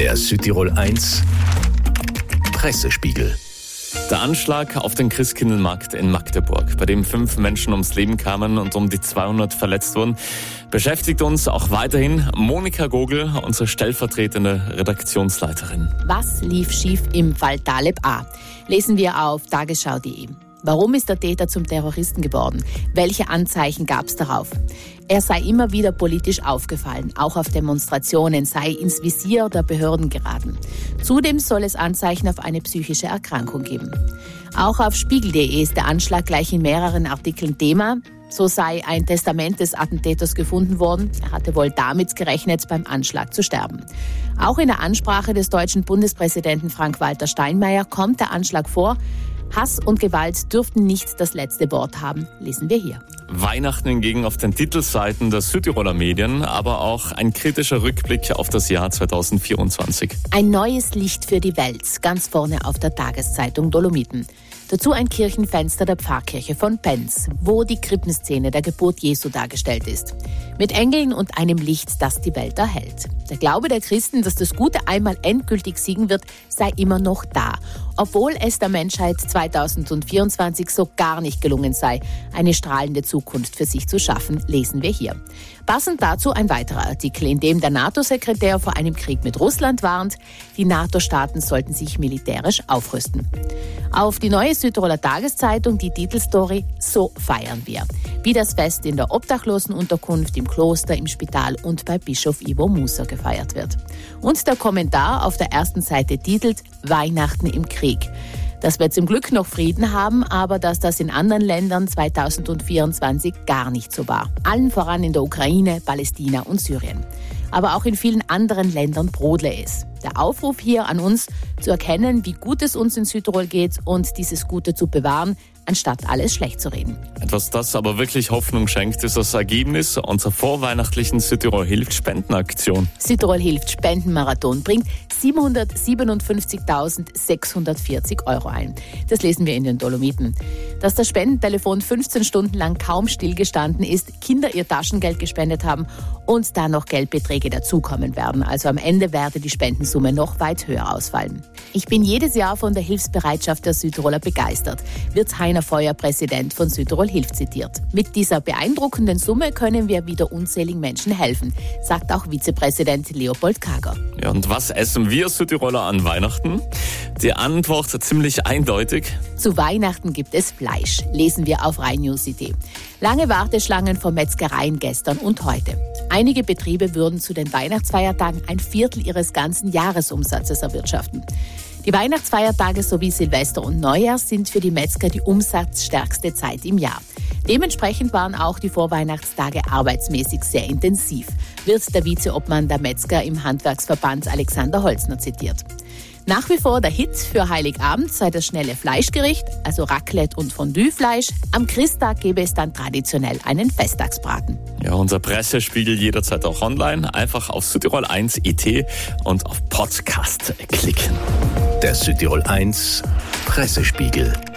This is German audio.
Der Südtirol 1 Pressespiegel. Der Anschlag auf den Christkindlmarkt in Magdeburg, bei dem 5 Menschen ums Leben kamen und um die 200 verletzt wurden, beschäftigt uns auch weiterhin. Monika Gogel, unsere stellvertretende Redaktionsleiterin. Was lief schief im Fall Taleb A? Lesen wir auf tagesschau.de. Warum ist der Täter zum Terroristen geworden? Welche Anzeichen gab es darauf? Er sei immer wieder politisch aufgefallen, auch auf Demonstrationen, sei ins Visier der Behörden geraten. Zudem soll es Anzeichen auf eine psychische Erkrankung geben. Auch auf spiegel.de ist der Anschlag gleich in mehreren Artikeln Thema. So sei ein Testament des Attentäters gefunden worden. Er hatte wohl damit gerechnet, beim Anschlag zu sterben. Auch in der Ansprache des deutschen Bundespräsidenten Frank-Walter Steinmeier kommt der Anschlag vor. Hass und Gewalt dürften nicht das letzte Wort haben, lesen wir hier. Weihnachten hingegen auf den Titelseiten der Südtiroler Medien, aber auch ein kritischer Rückblick auf das Jahr 2024. Ein neues Licht für die Welt, ganz vorne auf der Tageszeitung Dolomiten. Dazu ein Kirchenfenster der Pfarrkirche von Penz, wo die Krippenszene der Geburt Jesu dargestellt ist. Mit Engeln und einem Licht, das die Welt erhält. Der Glaube der Christen, dass das Gute einmal endgültig siegen wird, sei immer noch da. Obwohl es der Menschheit 2024 so gar nicht gelungen sei, eine strahlende Zukunft für sich zu schaffen, lesen wir hier. Passend dazu ein weiterer Artikel, in dem der NATO-Sekretär vor einem Krieg mit Russland warnt, die NATO-Staaten sollten sich militärisch aufrüsten. Auf die neue Südtiroler Tageszeitung die Titelstory "So feiern wir", wie das Fest in der Obdachlosenunterkunft, im Kloster, im Spital und bei Bischof Ivo Musa gefeiert wird. Und der Kommentar auf der ersten Seite titelt "Weihnachten im Krieg". Dass wir zum Glück noch Frieden haben, aber dass das in anderen Ländern 2024 gar nicht so war. Allen voran in der Ukraine, Palästina und Syrien. Aber auch in vielen anderen Ländern brodle es. Der Aufruf hier an uns, zu erkennen, wie gut es uns in Südtirol geht und dieses Gute zu bewahren, anstatt alles schlecht zu reden. Etwas, das aber wirklich Hoffnung schenkt, ist das Ergebnis unserer vorweihnachtlichen Südtirol hilft Spendenaktion. Südtirol hilft Spendenmarathon bringt 757.640 € ein. Das lesen wir in den Dolomiten. Dass das Spendentelefon 15 Stunden lang kaum stillgestanden ist, Kinder ihr Taschengeld gespendet haben und da noch Geldbeträge dazukommen werden. Also am Ende werde die Spendensumme noch weit höher ausfallen. Ich bin jedes Jahr von der Hilfsbereitschaft der Südtiroler begeistert, wird Heiner Feuer, Präsident von Südtirol Hilft, zitiert. Mit dieser beeindruckenden Summe können wir wieder unzähligen Menschen helfen, sagt auch Vizepräsident Leopold Kager. Ja, und was essen wir Südtiroler an Weihnachten? Die Antwort ziemlich eindeutig. Zu Weihnachten gibt es Fleisch, lesen wir auf rheinnews.de. Lange Warteschlangen vor Metzgereien gestern und heute. Einige Betriebe würden zu den Weihnachtsfeiertagen ein Viertel ihres ganzen Jahresumsatzes erwirtschaften. Die Weihnachtsfeiertage sowie Silvester und Neujahr sind für die Metzger die umsatzstärkste Zeit im Jahr. Dementsprechend waren auch die Vorweihnachtstage arbeitsmäßig sehr intensiv, wird der Vizeobmann der Metzger im Handwerksverband Alexander Holzner zitiert. Nach wie vor der Hit für Heiligabend sei das schnelle Fleischgericht, also Raclette und Fondue-Fleisch. Am Christtag gäbe es dann traditionell einen Festtagsbraten. Ja, unser Pressespiegel jederzeit auch online. Einfach auf Südtirol1.it und auf Podcast klicken. Der Südtirol 1 Pressespiegel.